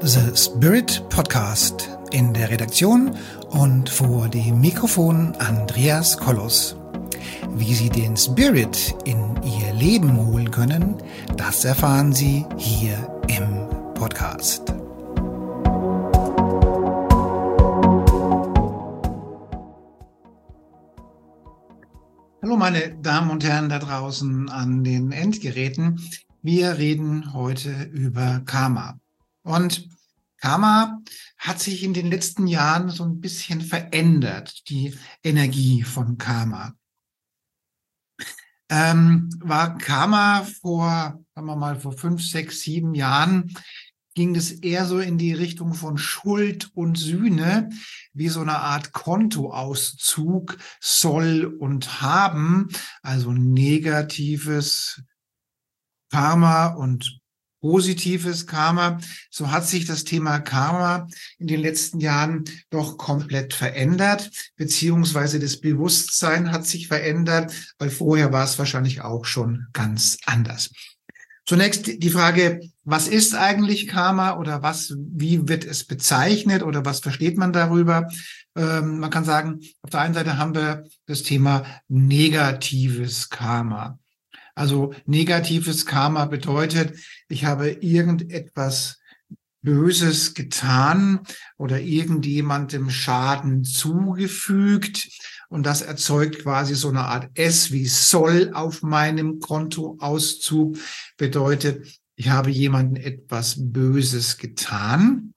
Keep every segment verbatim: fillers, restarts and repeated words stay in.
The Spirit Podcast. In der Redaktion und vor dem Mikrofon Andreas Kollos. Wie Sie den Spirit in Ihr Leben holen können, das erfahren Sie hier im Podcast. Hallo meine Damen und Herren da draußen an den Endgeräten. Wir reden heute über Karma. Und Karma hat sich in den letzten Jahren so ein bisschen verändert, die Energie von Karma. Ähm, war Karma vor, sagen wir mal, vor fünf, sechs, sieben Jahren, ging es eher so in die Richtung von Schuld und Sühne, wie so eine Art Kontoauszug, Soll und Haben, also negatives Karma und positives Karma. So hat sich das Thema Karma in den letzten Jahren doch komplett verändert, beziehungsweise das Bewusstsein hat sich verändert, weil vorher war es wahrscheinlich auch schon ganz anders. Zunächst die Frage, was ist eigentlich Karma oder was, wie wird es bezeichnet oder was versteht man darüber? Ähm, man kann sagen, auf der einen Seite haben wir das Thema negatives Karma. Also negatives Karma bedeutet, ich habe irgendetwas Böses getan oder irgendjemandem Schaden zugefügt und das erzeugt quasi so eine Art S wie Soll auf meinem Kontoauszug. Bedeutet, ich habe jemandem etwas Böses getan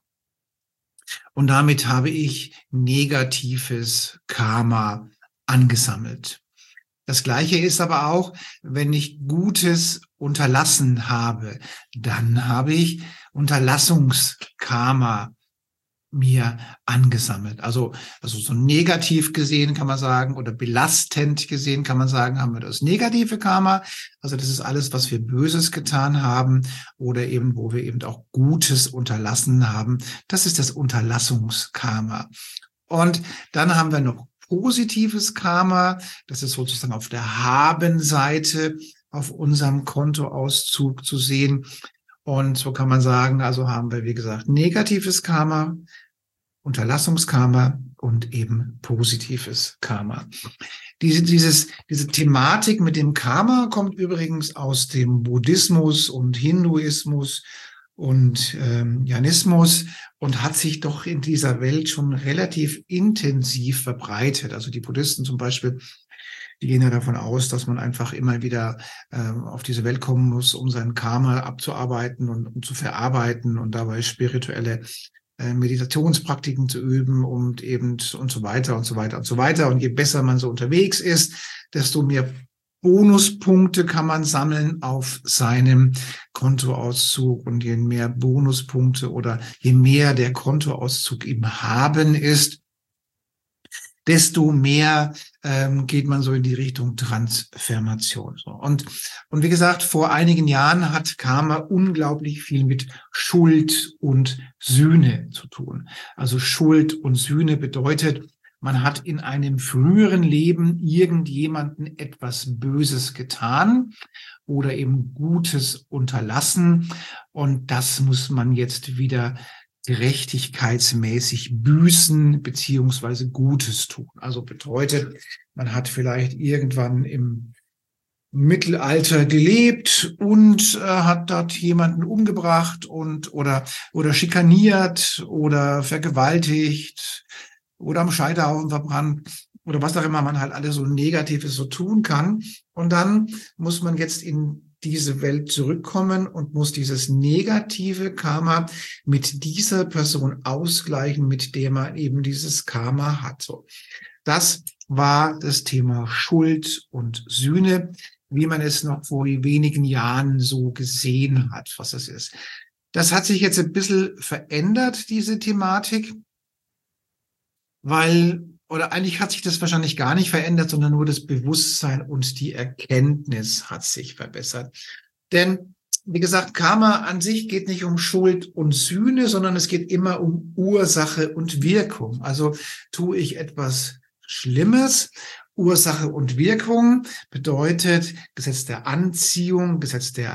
und damit habe ich negatives Karma angesammelt. Das Gleiche ist aber auch, wenn ich Gutes unterlassen habe, dann habe ich Unterlassungskarma mir angesammelt. Also, also so negativ gesehen kann man sagen oder belastend gesehen kann man sagen, haben wir das negative Karma. Also das ist alles, was wir Böses getan haben oder eben, wo wir eben auch Gutes unterlassen haben. Das ist das Unterlassungskarma. Und dann haben wir noch positives Karma, das ist sozusagen auf der Haben-Seite auf unserem Kontoauszug zu sehen. Und so kann man sagen, also haben wir, wie gesagt, negatives Karma, Unterlassungskarma und eben positives Karma. Diese, dieses, diese Thematik mit dem Karma kommt übrigens aus dem Buddhismus und Hinduismus und ähm, Jainismus und hat sich doch in dieser Welt schon relativ intensiv verbreitet. Also die Buddhisten zum Beispiel, die gehen ja davon aus, dass man einfach immer wieder ähm, auf diese Welt kommen muss, um sein Karma abzuarbeiten und um zu verarbeiten und dabei spirituelle äh, Meditationspraktiken zu üben und eben und so weiter und so weiter und so weiter. Und je besser man so unterwegs ist, desto mehr Bonuspunkte kann man sammeln auf seinem Kontoauszug und je mehr Bonuspunkte oder je mehr der Kontoauszug im Haben ist, desto mehr ähm, geht man so in die Richtung Transformation. So. Und, und wie gesagt, vor einigen Jahren hat Karma unglaublich viel mit Schuld und Sühne zu tun. Also Schuld und Sühne bedeutet, man hat in einem früheren Leben irgendjemanden etwas Böses getan oder eben Gutes unterlassen. Und das muss man jetzt wieder gerechtigkeitsmäßig büßen beziehungsweise Gutes tun. Also bedeutet, man hat vielleicht irgendwann im Mittelalter gelebt und äh, hat dort jemanden umgebracht und oder oder schikaniert oder vergewaltigt oder am Scheiterhaufen verbrannt oder was auch immer man halt alles so Negatives so tun kann. Und dann muss man jetzt in diese Welt zurückkommen und muss dieses negative Karma mit dieser Person ausgleichen, mit der man eben dieses Karma hat. So, das war das Thema Schuld und Sühne, wie man es noch vor wenigen Jahren so gesehen hat, was das ist. Das hat sich jetzt ein bisschen verändert, diese Thematik. Weil, oder eigentlich hat sich das wahrscheinlich gar nicht verändert, sondern nur das Bewusstsein und die Erkenntnis hat sich verbessert. Denn, wie gesagt, Karma an sich geht nicht um Schuld und Sühne, sondern es geht immer um Ursache und Wirkung. Also tue ich etwas Schlimmes, Ursache und Wirkung bedeutet Gesetz der Anziehung, Gesetz der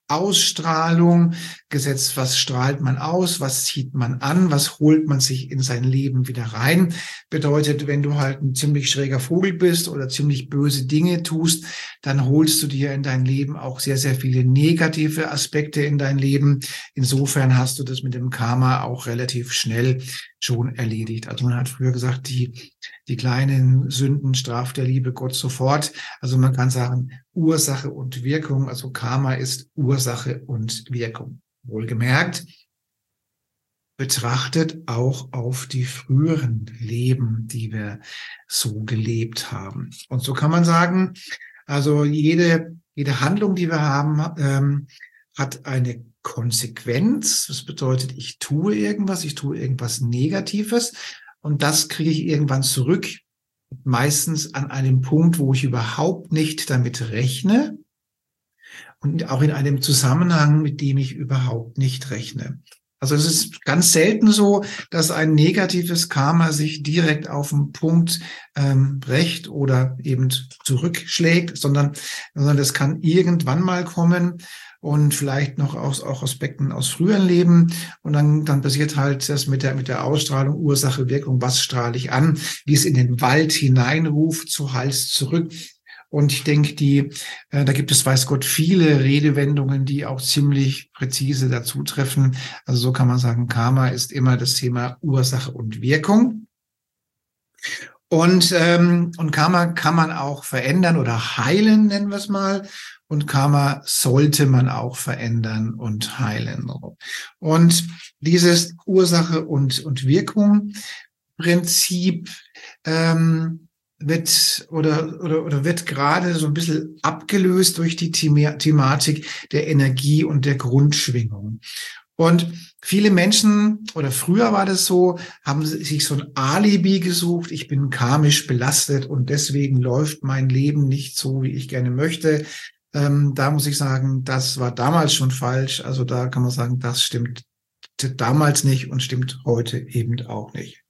Ausstrahlung. Gesetz, was strahlt man aus, was zieht man an, was holt man sich in sein Leben wieder rein. Bedeutet, wenn du halt ein ziemlich schräger Vogel bist oder ziemlich böse Dinge tust, dann holst du dir in dein Leben auch sehr, sehr viele negative Aspekte in dein Leben. Insofern hast du das mit dem Karma auch relativ schnell schon erledigt. Also man hat früher gesagt, die, die kleinen Sünden straft der liebe Gott sofort. Also man kann sagen, Ursache und Wirkung, also Karma ist Ursache und Wirkung. Wohlgemerkt, betrachtet auch auf die früheren Leben, die wir so gelebt haben. Und so kann man sagen, also jede, jede Handlung, die wir haben, ähm, hat eine Konsequenz. Das bedeutet, ich tue irgendwas, ich tue irgendwas Negatives und das kriege ich irgendwann zurück, meistens an einem Punkt, wo ich überhaupt nicht damit rechne und auch in einem Zusammenhang, mit dem ich überhaupt nicht rechne. Also es ist ganz selten so, dass ein negatives Karma sich direkt auf den Punkt ähm, rächt oder eben zurückschlägt, sondern, sondern das kann irgendwann mal kommen und vielleicht noch aus auch Aspekten aus früheren Leben. Und dann, dann passiert halt das mit der, mit der Ausstrahlung, Ursache, Wirkung, was strahle ich an, wie es in den Wald hineinruft, zu Hals zurück. Und ich denke, die, äh, da gibt es, weiß Gott, viele Redewendungen, die auch ziemlich präzise dazu treffen. Also so kann man sagen, Karma ist immer das Thema Ursache und Wirkung. Und, ähm, und Karma kann man auch verändern oder heilen, nennen wir es mal. Und Karma sollte man auch verändern und heilen. Und dieses Ursache und, und Wirkung Prinzip, ähm, wird oder, oder, oder wird gerade so ein bisschen abgelöst durch die Thema, Thematik der Energie und der Grundschwingung. Und viele Menschen, oder früher war das so, haben sich so ein Alibi gesucht, ich bin karmisch belastet und deswegen läuft mein Leben nicht so, wie ich gerne möchte. Ähm, da muss ich sagen, das war damals schon falsch. Also da kann man sagen, das stimmt damals nicht und stimmt heute eben auch nicht.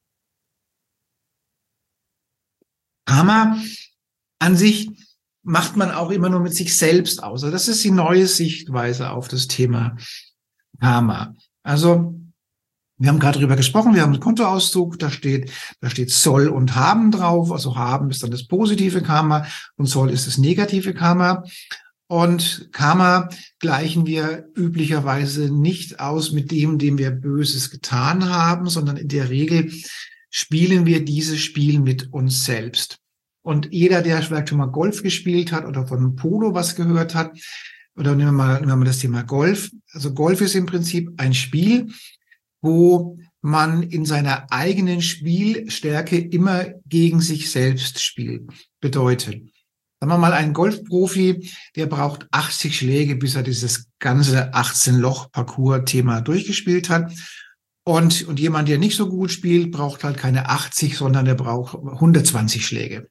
Karma an sich macht man auch immer nur mit sich selbst aus. Also das ist die neue Sichtweise auf das Thema Karma. Also wir haben gerade darüber gesprochen, wir haben einen Kontoauszug, da steht, da steht Soll und Haben drauf. Also Haben ist dann das positive Karma und Soll ist das negative Karma. Und Karma gleichen wir üblicherweise nicht aus mit dem, dem wir Böses getan haben, sondern in der Regel spielen wir dieses Spiel mit uns selbst. Und jeder, der vielleicht schon mal Golf gespielt hat oder von Polo was gehört hat, oder nehmen wir mal, nehmen wir mal das Thema Golf. Also Golf ist im Prinzip ein Spiel, wo man in seiner eigenen Spielstärke immer gegen sich selbst spielt. Bedeutet, sagen wir mal, ein Golfprofi, der braucht achtzig Schläge, bis er dieses ganze achtzehn-Loch-Parcours-Thema durchgespielt hat. Und, und jemand, der nicht so gut spielt, braucht halt keine achtzig, sondern der braucht hundertzwanzig Schläge.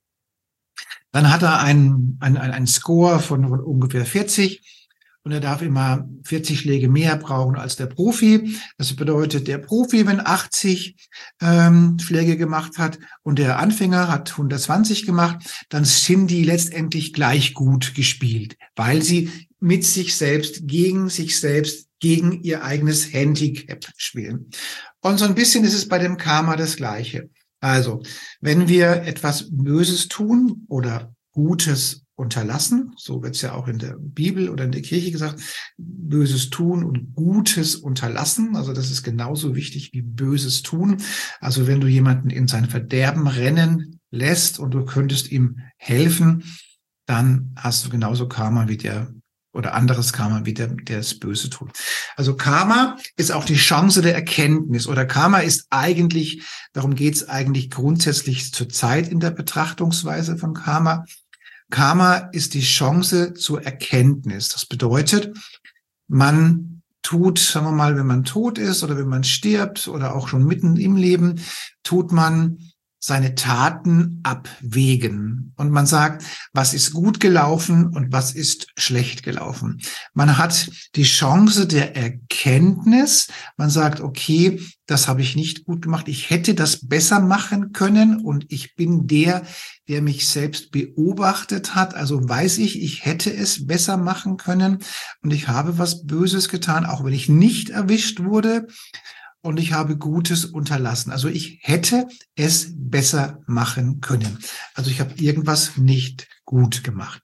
Dann hat er einen, einen, einen Score von, von ungefähr vierzig und er darf immer vierzig Schläge mehr brauchen als der Profi. Das bedeutet, der Profi, wenn achtzig ähm, Schläge gemacht hat und der Anfänger hat hundertzwanzig gemacht, dann sind die letztendlich gleich gut gespielt, weil sie mit sich selbst, gegen sich selbst, gegen ihr eigenes Handicap spielen. Und so ein bisschen ist es bei dem Karma das Gleiche. Also, wenn wir etwas Böses tun oder Gutes unterlassen, so wird es ja auch in der Bibel oder in der Kirche gesagt, Böses tun und Gutes unterlassen, also das ist genauso wichtig wie Böses tun. Also wenn du jemanden in sein Verderben rennen lässt und du könntest ihm helfen, dann hast du genauso Karma wie der oder anderes Karma wie der, der das Böse tut. Also Karma ist auch die Chance der Erkenntnis oder Karma ist eigentlich, darum geht es eigentlich grundsätzlich zur Zeit in der Betrachtungsweise von Karma. Karma ist die Chance zur Erkenntnis. Das bedeutet, man tut, sagen wir mal, wenn man tot ist oder wenn man stirbt oder auch schon mitten im Leben, tut man seine Taten abwägen. Und man sagt, was ist gut gelaufen und was ist schlecht gelaufen. Man hat die Chance der Erkenntnis. Man sagt, okay, das habe ich nicht gut gemacht. Ich hätte das besser machen können. Und ich bin der, der mich selbst beobachtet hat. Also weiß ich, ich hätte es besser machen können. Und ich habe was Böses getan, auch wenn ich nicht erwischt wurde. Und ich habe Gutes unterlassen. Also ich hätte es besser machen können. Also ich habe irgendwas nicht gut gemacht.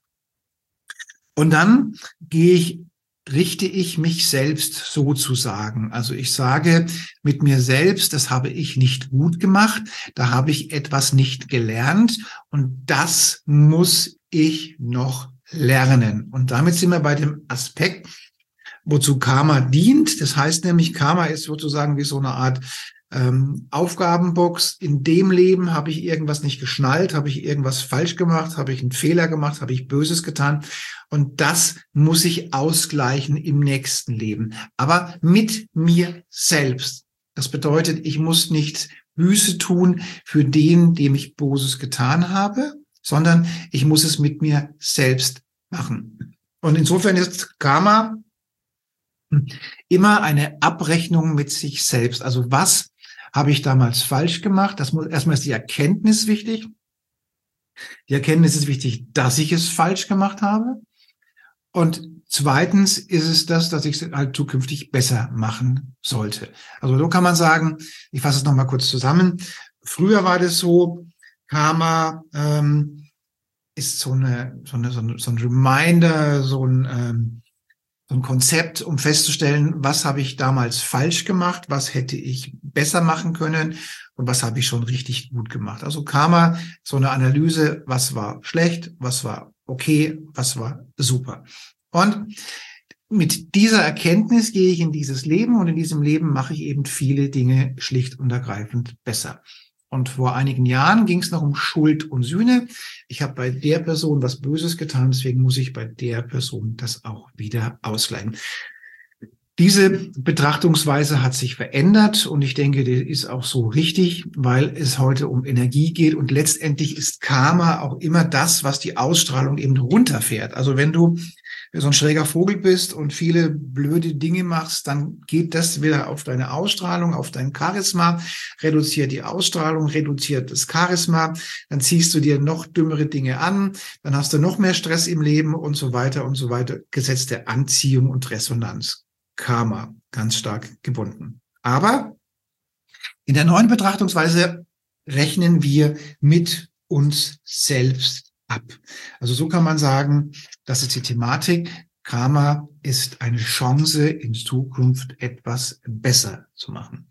Und dann gehe ich, richte ich mich selbst sozusagen. Also ich sage mit mir selbst, das habe ich nicht gut gemacht. Da habe ich etwas nicht gelernt. Und das muss ich noch lernen. Und damit sind wir bei dem Aspekt, wozu Karma dient. Das heißt nämlich, Karma ist sozusagen wie so eine Art ähm, Aufgabenbox. In dem Leben habe ich irgendwas nicht geschnallt, habe ich irgendwas falsch gemacht, habe ich einen Fehler gemacht, habe ich Böses getan. Und das muss ich ausgleichen im nächsten Leben. Aber mit mir selbst. Das bedeutet, ich muss nicht Buße tun für den, dem ich Böses getan habe, sondern ich muss es mit mir selbst machen. Und insofern ist Karma immer eine Abrechnung mit sich selbst. Also was habe ich damals falsch gemacht? Das muss, erstmal ist die Erkenntnis wichtig. Die Erkenntnis ist wichtig, dass ich es falsch gemacht habe. Und zweitens ist es das, dass ich es halt zukünftig besser machen sollte. Also so kann man sagen, ich fasse es nochmal kurz zusammen. Früher war das so, Karma ähm, ist so eine, so eine, so ein, so ein Reminder, so ein ähm, So ein Konzept, um festzustellen, was habe ich damals falsch gemacht, was hätte ich besser machen können und was habe ich schon richtig gut gemacht. Also Karma, so eine Analyse, was war schlecht, was war okay, was war super. Und mit dieser Erkenntnis gehe ich in dieses Leben und in diesem Leben mache ich eben viele Dinge schlicht und ergreifend besser. Und vor einigen Jahren ging es noch um Schuld und Sühne. Ich habe bei der Person was Böses getan, deswegen muss ich bei der Person das auch wieder ausgleichen. Diese Betrachtungsweise hat sich verändert und ich denke, die ist auch so richtig, weil es heute um Energie geht und letztendlich ist Karma auch immer das, was die Ausstrahlung eben runterfährt. Also wenn du so ein schräger Vogel bist und viele blöde Dinge machst, dann geht das wieder auf deine Ausstrahlung, auf dein Charisma, reduziert die Ausstrahlung, reduziert das Charisma, dann ziehst du dir noch dümmere Dinge an, dann hast du noch mehr Stress im Leben und so weiter und so weiter. Gesetz der Anziehung und Resonanz. Karma, ganz stark gebunden. Aber in der neuen Betrachtungsweise rechnen wir mit uns selbst ab. Also so kann man sagen, das ist die Thematik. Karma ist eine Chance, in Zukunft etwas besser zu machen.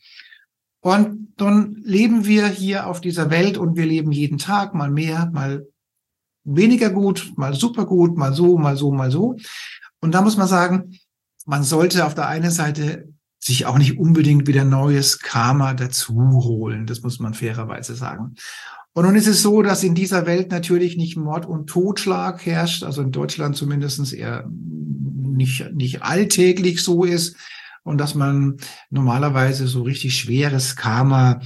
Und dann leben wir hier auf dieser Welt und wir leben jeden Tag mal mehr, mal weniger gut, mal super gut, mal so, mal so, mal so. Und da muss man sagen, man sollte auf der einen Seite sich auch nicht unbedingt wieder neues Karma dazu holen. Das muss man fairerweise sagen. Und nun ist es so, dass in dieser Welt natürlich nicht Mord und Totschlag herrscht, also in Deutschland zumindest eher nicht, nicht alltäglich so ist und dass man normalerweise so richtig schweres Karma,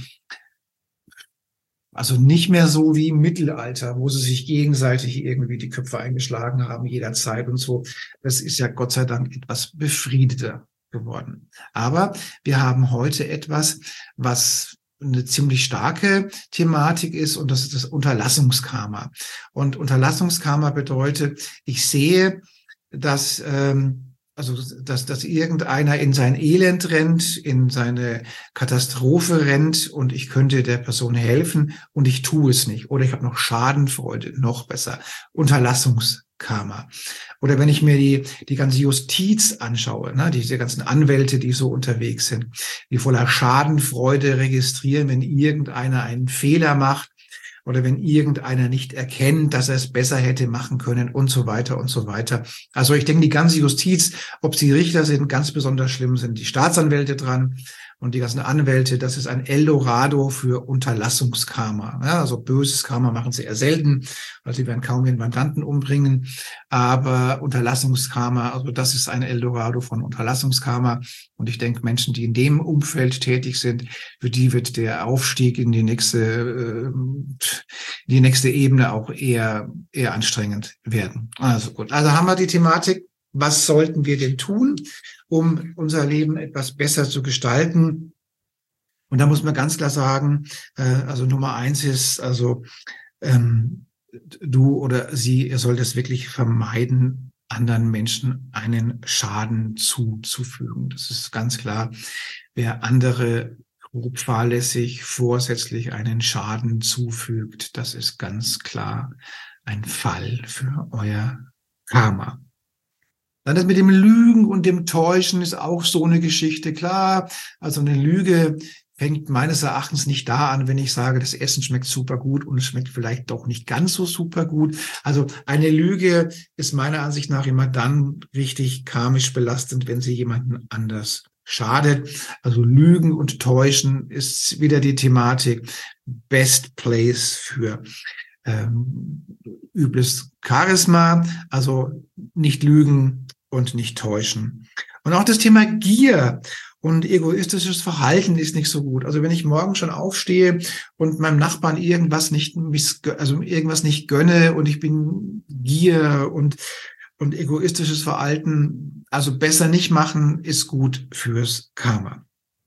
also nicht mehr so wie im Mittelalter, wo sie sich gegenseitig irgendwie die Köpfe eingeschlagen haben jederzeit und so. Das ist ja Gott sei Dank etwas befriedeter geworden. Aber wir haben heute etwas, was eine ziemlich starke Thematik ist und das ist das Unterlassungskarma. Und Unterlassungskarma bedeutet, ich sehe, dass ähm, also dass, dass irgendeiner in sein Elend rennt, in seine Katastrophe rennt und ich könnte der Person helfen und ich tue es nicht. Oder ich habe noch Schadenfreude, noch besser. Unterlassungskarma. Oder wenn ich mir die die ganze Justiz anschaue, ne, diese ganzen Anwälte, die so unterwegs sind, die voller Schadenfreude registrieren, wenn irgendeiner einen Fehler macht oder wenn irgendeiner nicht erkennt, dass er es besser hätte machen können und so weiter und so weiter. Also ich denke, die ganze Justiz, ob sie Richter sind, ganz besonders schlimm sind die Staatsanwälte dran und die ganzen Anwälte, das ist ein Eldorado für Unterlassungskarma. Ja, also böses Karma machen sie eher selten, weil sie werden kaum ihren Mandanten umbringen. Aber Unterlassungskarma, also das ist ein Eldorado von Unterlassungskarma. Und ich denke, Menschen, die in dem Umfeld tätig sind, für die wird der Aufstieg in die nächste, äh, die nächste Ebene auch eher, eher anstrengend werden. Also gut. Also haben wir die Thematik. Was sollten wir denn tun, um unser Leben etwas besser zu gestalten? Und da muss man ganz klar sagen, äh, also Nummer eins ist, also ähm, du oder sie, ihr sollt es wirklich vermeiden, anderen Menschen einen Schaden zuzufügen. Das ist ganz klar. Wer andere grob fahrlässig, vorsätzlich einen Schaden zufügt, das ist ganz klar ein Fall für euer Karma. Dann das mit dem Lügen und dem Täuschen ist auch so eine Geschichte. Klar, also eine Lüge fängt meines Erachtens nicht da an, wenn ich sage, das Essen schmeckt super gut und es schmeckt vielleicht doch nicht ganz so super gut. Also eine Lüge ist meiner Ansicht nach immer dann richtig karmisch belastend, wenn sie jemanden anders schadet. Also Lügen und Täuschen ist wieder die Thematik. Best place für ähm, übles Charisma, also nicht lügen und nicht täuschen. Und auch das Thema Gier und egoistisches Verhalten ist nicht so gut. Also wenn ich morgen schon aufstehe und meinem Nachbarn irgendwas nicht, also irgendwas nicht gönne und ich bin Gier und und egoistisches Verhalten, also besser nicht machen, ist gut fürs Karma.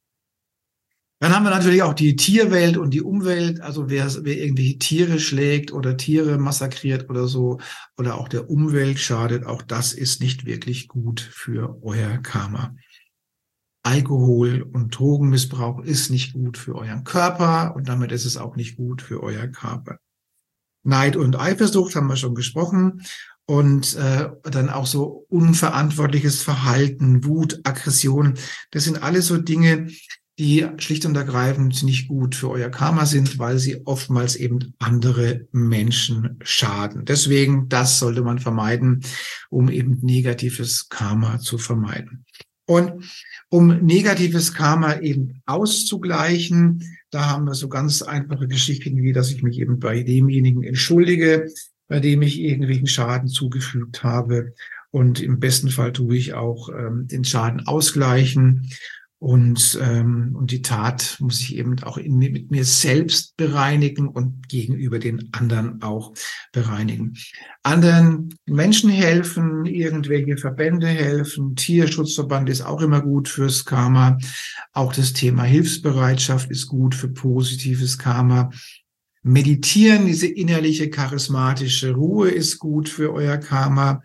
Dann haben wir natürlich auch die Tierwelt und die Umwelt, also wer, wer irgendwelche Tiere schlägt oder Tiere massakriert oder so oder auch der Umwelt schadet, auch das ist nicht wirklich gut für euer Karma. Alkohol und Drogenmissbrauch ist nicht gut für euren Körper und damit ist es auch nicht gut für euer Körper. Neid und Eifersucht haben wir schon gesprochen und äh, dann auch so unverantwortliches Verhalten, Wut, Aggression, das sind alles so Dinge, die schlicht und ergreifend nicht gut für euer Karma sind, weil sie oftmals eben andere Menschen schaden. Deswegen, das sollte man vermeiden, um eben negatives Karma zu vermeiden. Und um negatives Karma eben auszugleichen, da haben wir so ganz einfache Geschichten, wie dass ich mich eben bei demjenigen entschuldige, bei dem ich irgendwelchen Schaden zugefügt habe. Und im besten Fall tue ich auch ähm, den Schaden ausgleichen. Und, ähm, und die Tat muss ich eben auch in, mit mir selbst bereinigen und gegenüber den anderen auch bereinigen. Anderen Menschen helfen, irgendwelche Verbände helfen, Tierschutzverband ist auch immer gut fürs Karma. Auch das Thema Hilfsbereitschaft ist gut für positives Karma. Meditieren, diese innerliche charismatische Ruhe ist gut für euer Karma.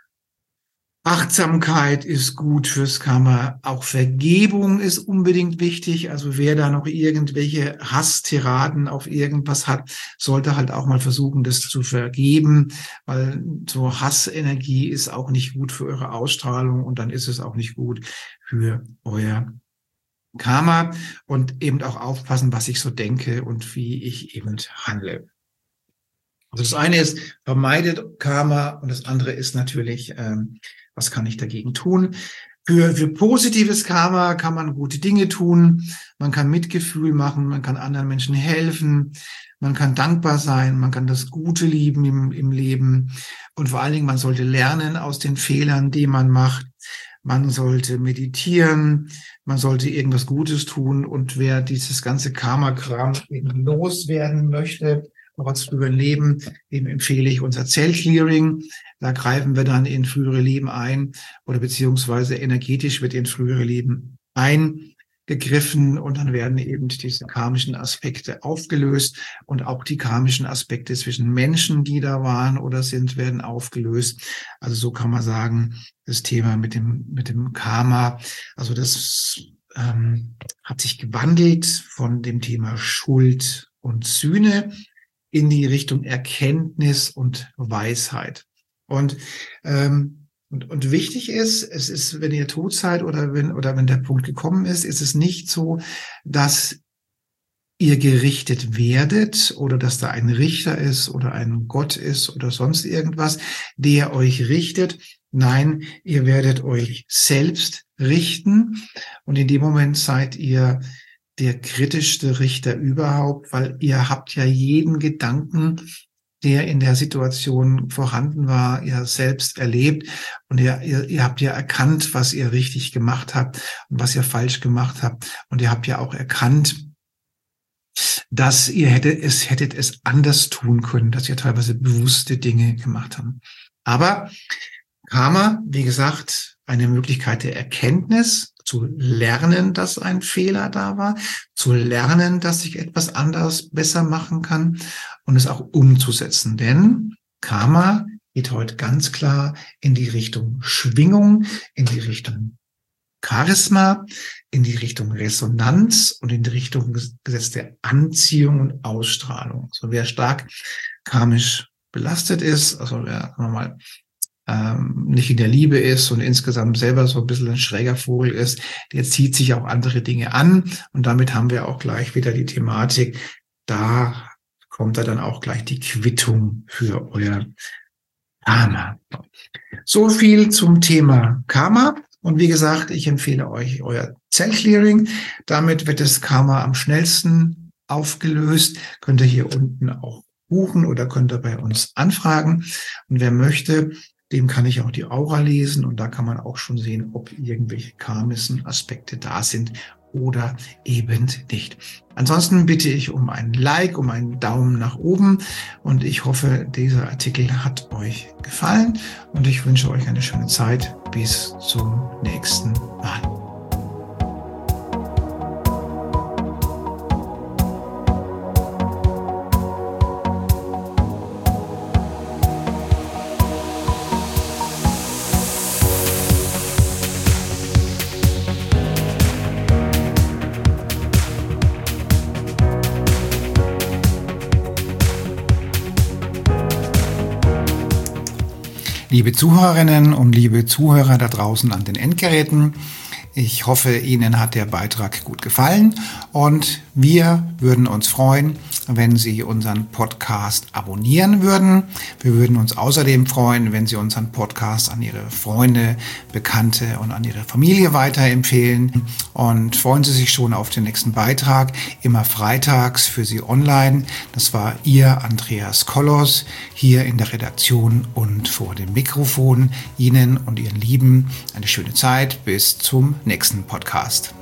Achtsamkeit ist gut fürs Karma. Auch Vergebung ist unbedingt wichtig. Also wer da noch irgendwelche Hasstiraden auf irgendwas hat, sollte halt auch mal versuchen, das zu vergeben, weil so Hassenergie ist auch nicht gut für eure Ausstrahlung und dann ist es auch nicht gut für euer Karma und eben auch aufpassen, was ich so denke und wie ich eben handle. Also das eine ist, vermeidet Karma und das andere ist natürlich, ähm, was kann ich dagegen tun? Für, für positives Karma kann man gute Dinge tun, man kann Mitgefühl machen, man kann anderen Menschen helfen, man kann dankbar sein, man kann das Gute lieben im, im Leben und vor allen Dingen, man sollte lernen aus den Fehlern, die man macht. Man sollte meditieren, man sollte irgendwas Gutes tun und wer dieses ganze Karma-Kram eben loswerden möchte, trotz früheren Leben, dem empfehle ich unser Zellclearing. Da greifen wir dann in frühere Leben ein oder beziehungsweise energetisch wird in frühere Leben eingegriffen und dann werden eben diese karmischen Aspekte aufgelöst und auch die karmischen Aspekte zwischen Menschen, die da waren oder sind, werden aufgelöst. Also so kann man sagen, das Thema mit dem, mit dem Karma, also das ähm, hat sich gewandelt von dem Thema Schuld und Sühne in die Richtung Erkenntnis und Weisheit. Und, ähm, und, und wichtig ist, es ist, wenn ihr tot seid oder wenn, oder wenn der Punkt gekommen ist, ist es nicht so, dass ihr gerichtet werdet oder dass da ein Richter ist oder ein Gott ist oder sonst irgendwas, der euch richtet. Nein, ihr werdet euch selbst richten. Und in dem Moment seid ihr der kritischste Richter überhaupt, weil ihr habt ja jeden Gedanken, der in der Situation vorhanden war, ihr selbst erlebt und ihr, ihr, ihr habt ja erkannt, was ihr richtig gemacht habt und was ihr falsch gemacht habt. Und ihr habt ja auch erkannt, dass ihr hättet es, hättet es anders tun können, dass ihr teilweise bewusste Dinge gemacht habt. Aber Karma, wie gesagt, eine Möglichkeit der Erkenntnis, zu lernen, dass ein Fehler da war, zu lernen, dass ich etwas anders besser machen kann und es auch umzusetzen. Denn Karma geht heute ganz klar in die Richtung Schwingung, in die Richtung Charisma, in die Richtung Resonanz und in die Richtung Gesetz der Anziehung und Ausstrahlung. Also wer stark karmisch belastet ist, also wer mal ähm, nicht in der Liebe ist und insgesamt selber so ein bisschen ein schräger Vogel ist, der zieht sich auch andere Dinge an. Und damit haben wir auch gleich wieder die Thematik, da kommt da dann auch gleich die Quittung für euer Karma. So viel zum Thema Karma. Und wie gesagt, ich empfehle euch euer Zellclearing. Damit wird das Karma am schnellsten aufgelöst. Könnt ihr hier unten auch buchen oder könnt ihr bei uns anfragen. Und wer möchte, dem kann ich auch die Aura lesen. Und da kann man auch schon sehen, ob irgendwelche karmischen Aspekte da sind oder eben nicht. Ansonsten bitte ich um ein Like, um einen Daumen nach oben und ich hoffe, dieser Artikel hat euch gefallen und ich wünsche euch eine schöne Zeit. Bis zum nächsten Mal. Liebe Zuhörerinnen und liebe Zuhörer da draußen an den Endgeräten, ich hoffe, Ihnen hat der Beitrag gut gefallen und wir würden uns freuen, wenn Sie unseren Podcast abonnieren würden. Wir würden uns außerdem freuen, wenn Sie unseren Podcast an Ihre Freunde, Bekannte und an Ihre Familie weiterempfehlen. Und freuen Sie sich schon auf den nächsten Beitrag, immer freitags für Sie online. Das war Ihr Andreas Kollos hier in der Redaktion und vor dem Mikrofon. Ihnen und Ihren Lieben eine schöne Zeit. Bis zum nächsten Podcast.